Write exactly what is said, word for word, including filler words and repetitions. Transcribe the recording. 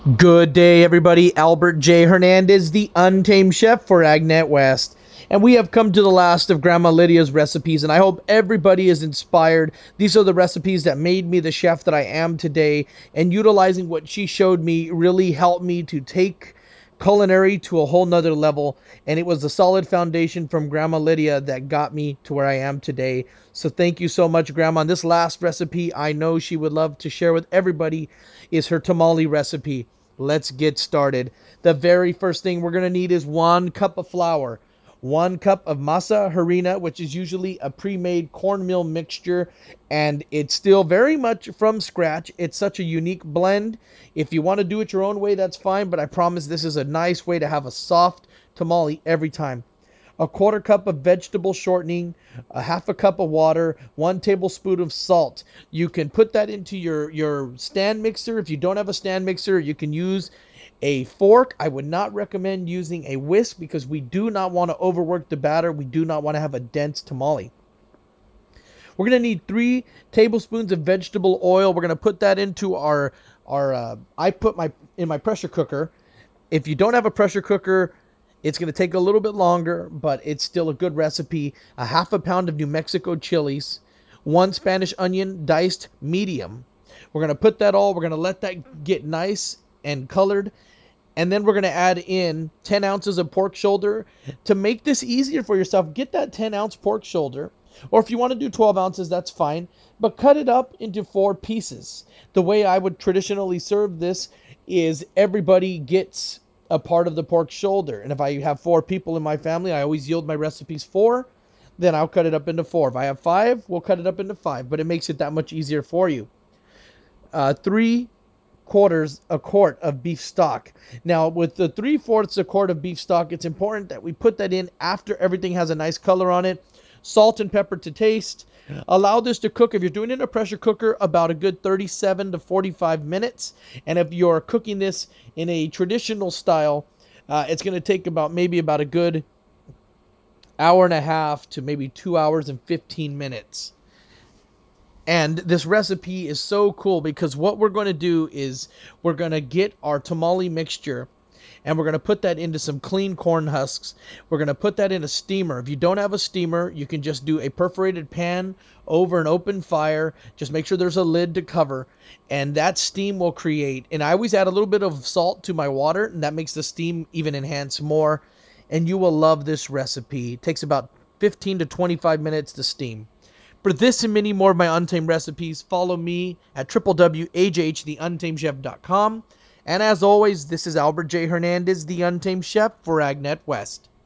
Good day, everybody. Albert J. Hernandez, the Untamed Chef for Agnet West. And we have come to the last of Grandma Lydia's recipes, and I hope everybody is inspired. These are the recipes that made me the chef that I am today, and utilizing what she showed me really helped me to take culinary to a whole nother level. And it was a solid foundation from Grandma Lydia that got me to where I am today. So thank you so much, Grandma. And this last recipe I know she would love to share with everybody is her tamale recipe. Let's get started. The very first thing we're going to need is one cup of flour, one cup of masa harina, which is usually a pre-made cornmeal mixture, and it's still very much from scratch. It's such a unique blend. If you want to do it your own way, that's fine, but I promise this is a nice way to have a soft tamale every time. A quarter cup of vegetable shortening, a half a cup of water, one tablespoon of salt. You can put that into your, your stand mixer. If you don't have a stand mixer, you can use a fork. I would not recommend using a whisk because we do not want to overwork the batter. We do not want to have a dense tamale. We're going to need three tablespoons of vegetable oil. We're going to put that into our, our uh, I put my, in my pressure cooker. If you don't have a pressure cooker, it's going to take a little bit longer, but it's still a good recipe. A half a pound of New Mexico chilies, one Spanish onion diced medium. We're going to put that all, we're going to let that get nice and colored. And then we're going to add in ten ounces of pork shoulder. To make this easier for yourself, get that ten ounce pork shoulder. Or if you want to do twelve ounces, that's fine. But cut it up into four pieces. The way I would traditionally serve this is everybody gets a part of the pork shoulder. And if I have four people in my family, I always yield my recipes four. Then I'll cut it up into four. If I have five, we'll cut it up into five. But it makes it that much easier for you. Uh, three quarters a quart of beef stock. Now, with the three fourths a quart of beef stock, it's important that we put that in after everything has a nice color on it. Salt and pepper to taste. Allow this to cook, if you're doing it in a pressure cooker, about a good thirty-seven to forty-five minutes. And if you're cooking this in a traditional style, uh, it's going to take about maybe about a good hour and a half to maybe two hours and fifteen minutes. And this recipe is so cool because what we're going to do is we're going to get our tamale mixture and we're going to put that into some clean corn husks. We're going to put that in a steamer. If you don't have a steamer, you can just do a perforated pan over an open fire. Just make sure there's a lid to cover, and that steam will create. And I always add a little bit of salt to my water, and that makes the steam even enhance more. And you will love this recipe. It takes about fifteen to twenty-five minutes to steam. For this and many more of my Untamed recipes, follow me at w w w dot a j h the untamed chef dot com. And as always, this is Albert J. Hernandez, the Untamed Chef for Agnet West.